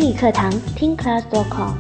英语课堂听 class.com。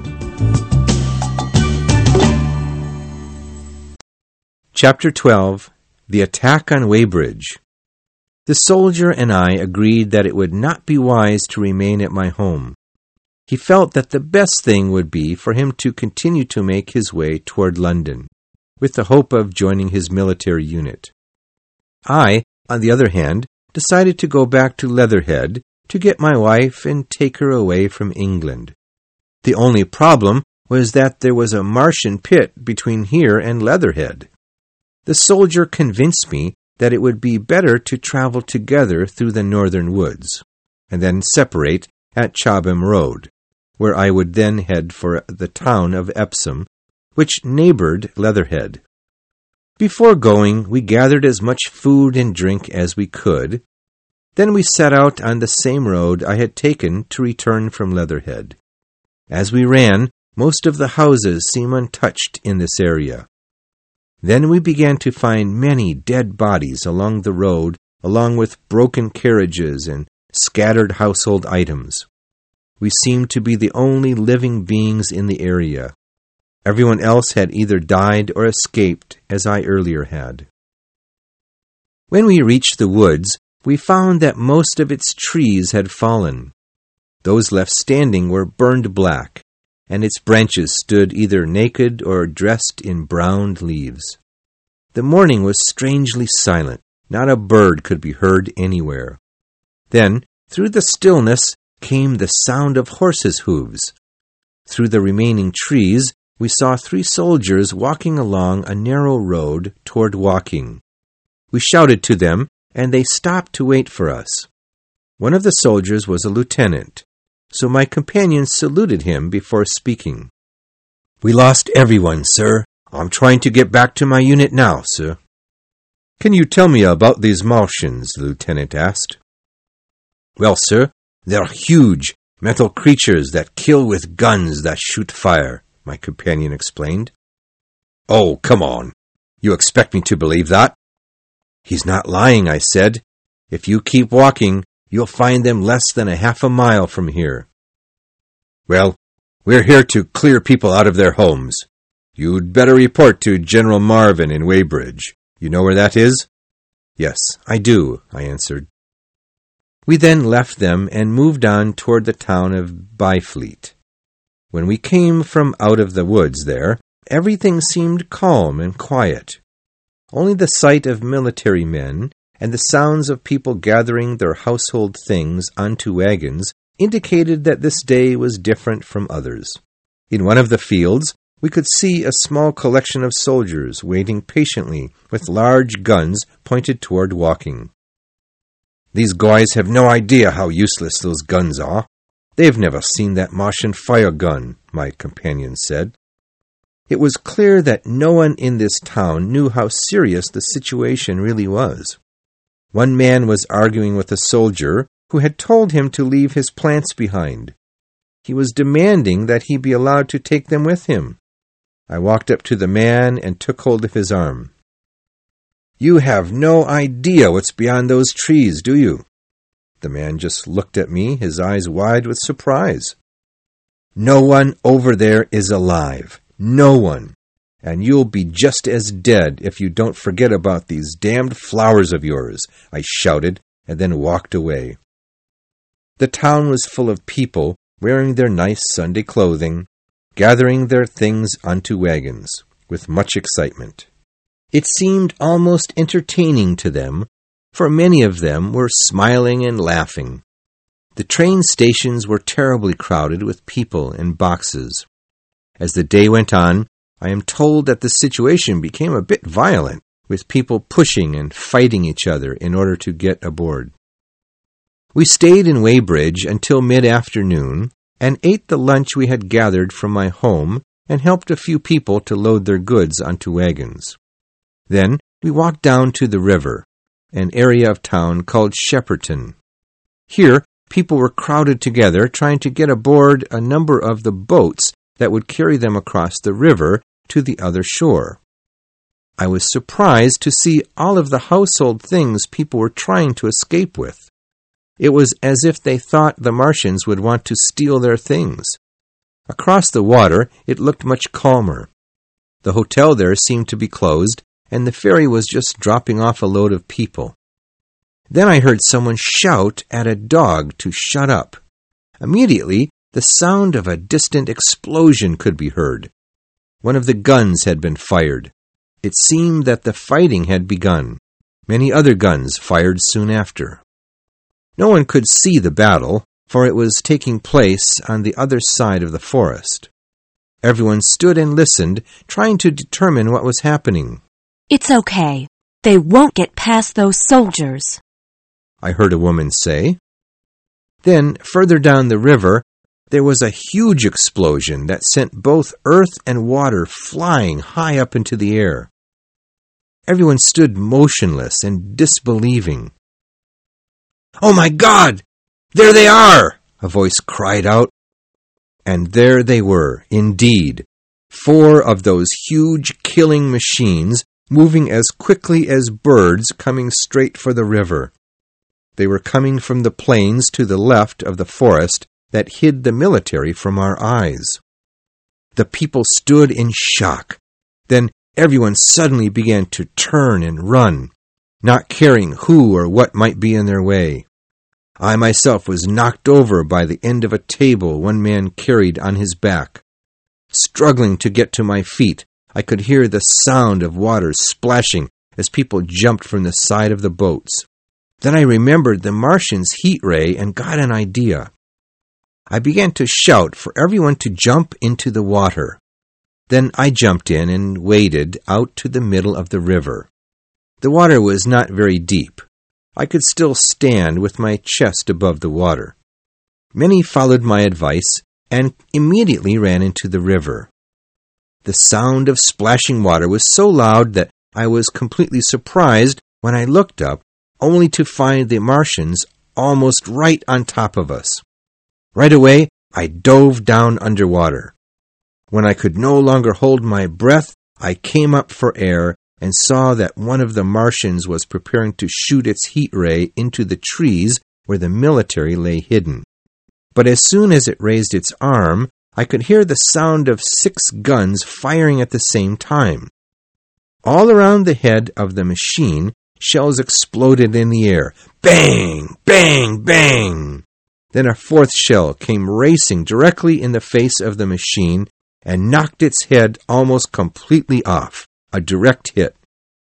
Chapter 12, The Attack on Weybridge. The soldier and I agreed that it would not be wise to remain at my home. He felt that the best thing would be for him to continue to make his way toward London, with the hope of joining his military unit. I, on the other hand, decided to go back to Leatherhead to get my wife and take her away from England. The only problem was that there was a Martian pit between here and Leatherhead. The soldier convinced me that it would be better to travel together through the northern woods, and then separate at Chobham Road, where I would then head for the town of Epsom, which neighbored Leatherhead. Before going, we gathered as much food and drink as we could. Then we set out on the same road I had taken to return from Leatherhead. As we ran, most of the houses seemed untouched in this area. Then we began to find many dead bodies along the road, along with broken carriages and scattered household items. We seemed to be the only living beings in the area. Everyone else had either died or escaped, as I earlier had. When we reached the woods, we found that most of its trees had fallen. Those left standing were burned black, and its branches stood either naked or dressed in browned leaves. The morning was strangely silent. Not a bird could be heard anywhere. Then, through the stillness, came the sound of horses' hooves. Through the remaining trees, we saw 3 soldiers walking along a narrow road toward Woking. We shouted to them, and they stopped to wait for us. One of the soldiers was a lieutenant, so my companion saluted him before speaking. "We lost everyone, sir. I'm trying to get back to my unit now, sir." "Can you tell me about these Martians?" the lieutenant asked. "Well, sir, they're huge, metal creatures that kill with guns that shoot fire," my companion explained. "Oh, come on. You expect me to believe that?" "He's not lying," I said. "If you keep walking, you'll find them less than a half a mile from here." "Well, we're here to clear people out of their homes. You'd better report to General Marvin in Weybridge. You know where that is?" "Yes, I do," I answered. We then left them and moved on toward the town of Byfleet. When we came from out of the woods there, everything seemed calm and quiet. Only the sight of military men and the sounds of people gathering their household things onto wagons indicated that this day was different from others. In one of the fields, we could see a small collection of soldiers waiting patiently with large guns pointed toward Woking. "These guys have no idea how useless those guns are. They've never seen that Martian fire gun," my companion said. It was clear that no one in this town knew how serious the situation really was. One man was arguing with a soldier who had told him to leave his plants behind. He was demanding that he be allowed to take them with him. I walked up to the man and took hold of his arm. "You have no idea what's beyond those trees, do you?" The man just looked at me, his eyes wide with surprise. "No one over there is alive. No one. And you'll be just as dead if you don't forget about these damned flowers of yours," I shouted, and then walked away. The town was full of people wearing their nice Sunday clothing, gathering their things onto wagons, with much excitement. It seemed almost entertaining to them, for many of them were smiling and laughing. The train stations were terribly crowded with people and boxes. As the day went on, I am told that the situation became a bit violent, with people pushing and fighting each other in order to get aboard. We stayed in Weybridge until mid-afternoon and ate the lunch we had gathered from my home and helped a few people to load their goods onto wagons. Then we walked down to the river, an area of town called Shepperton. Here, people were crowded together trying to get aboard a number of the boats that would carry them across the river to the other shore. I was surprised to see all of the household things people were trying to escape with. It was as if they thought the Martians would want to steal their things. Across the water, it looked much calmer. The hotel there seemed to be closed, and the ferry was just dropping off a load of people. Then I heard someone shout at a dog to shut up. Immediately, the sound of a distant explosion could be heard. One of the guns had been fired. It seemed that the fighting had begun. Many other guns fired soon after. No one could see the battle, for it was taking place on the other side of the forest. Everyone stood and listened, trying to determine what was happening. "It's okay. They won't get past those soldiers," I heard a woman say. Then, further down the river, there was a huge explosion that sent both earth and water flying high up into the air. Everyone stood motionless and disbelieving. "Oh my God! There they are!" a voice cried out. And there they were, indeed, 4 of those huge killing machines moving as quickly as birds coming straight for the river. They were coming from the plains to the left of the forest that hid the military from our eyes. The people stood in shock. Then everyone suddenly began to turn and run, not caring who or what might be in their way. I myself was knocked over by the end of a table one man carried on his back. Struggling to get to my feet, I could hear the sound of water splashing as people jumped from the side of the boats. Then I remembered the Martian's heat ray and got an idea. I began to shout for everyone to jump into the water. Then I jumped in and waded out to the middle of the river. The water was not very deep. I could still stand with my chest above the water. Many followed my advice and immediately ran into the river. The sound of splashing water was so loud that I was completely surprised when I looked up, only to find the Martians almost right on top of us. Right away, I dove down underwater. When I could no longer hold my breath, I came up for air and saw that one of the Martians was preparing to shoot its heat ray into the trees where the military lay hidden. But as soon as it raised its arm, I could hear the sound of 6 guns firing at the same time. All around the head of the machine, shells exploded in the air. Bang! Bang! Bang! Then a 4th shell came racing directly in the face of the machine and knocked its head almost completely off. A direct hit.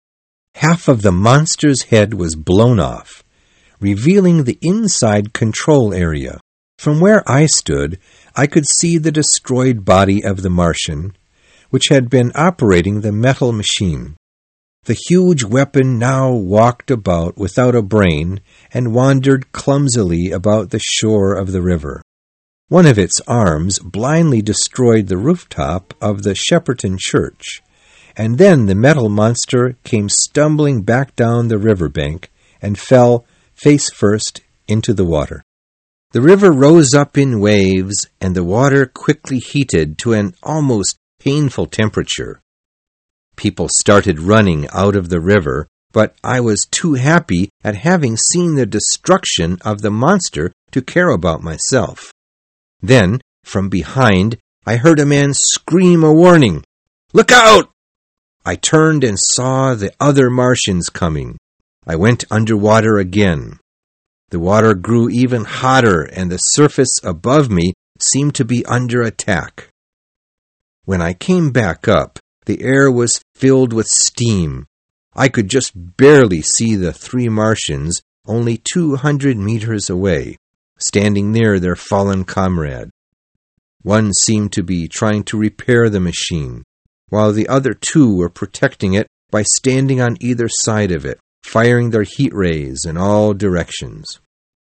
Half of the monster's head was blown off, revealing the inside control area. From where I stood, I could see the destroyed body of the Martian, which had been operating the metal machine. The huge weapon now walked about without a brain and wandered clumsily about the shore of the river. One of its arms blindly destroyed the rooftop of the Shepperton Church, and then the metal monster came stumbling back down the riverbank and fell face first into the water. The river rose up in waves, and the water quickly heated to an almost painful temperature. People started running out of the river, but I was too happy at having seen the destruction of the monster to care about myself. Then, from behind, I heard a man scream a warning. "Look out!" I turned and saw the other Martians coming. I went underwater again. The water grew even hotter, and the surface above me seemed to be under attack. When I came back up, the air was filled with steam. I could just barely see the 3 Martians only 200 meters away, standing near their fallen comrade. One seemed to be trying to repair the machine, while the other 2 were protecting it by standing on either side of it, firing their heat rays in all directions.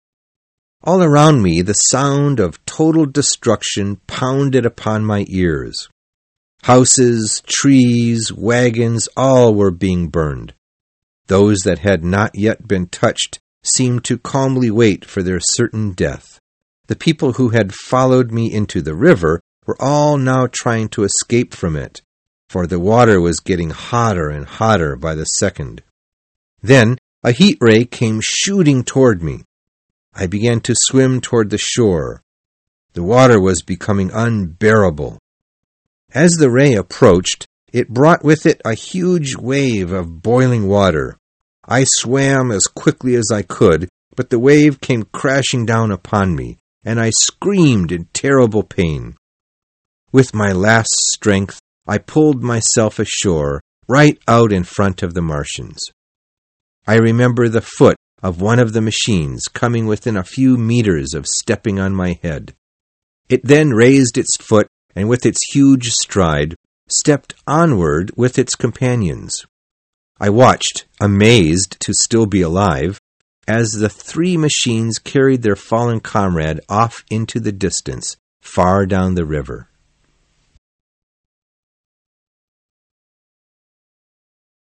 All around me, the sound of total destruction pounded upon my ears. Houses, trees, wagons, all were being burned. Those that had not yet been touched seemed to calmly wait for their certain death. The people who had followed me into the river were all now trying to escape from it, for the water was getting hotter and hotter by the second. Then a heat ray came shooting toward me. I began to swim toward the shore. The water was becoming unbearable. As the ray approached, it brought with it a huge wave of boiling water. I swam as quickly as I could, but the wave came crashing down upon me, and I screamed in terrible pain. With my last strength, I pulled myself ashore, right out in front of the Martians. I remember the foot of one of the machines coming within a few meters of stepping on my head. It then raised its foot and with its huge stride stepped onward with its companions. I watched, amazed to still be alive, as the 3 machines carried their fallen comrade off into the distance, far down the river.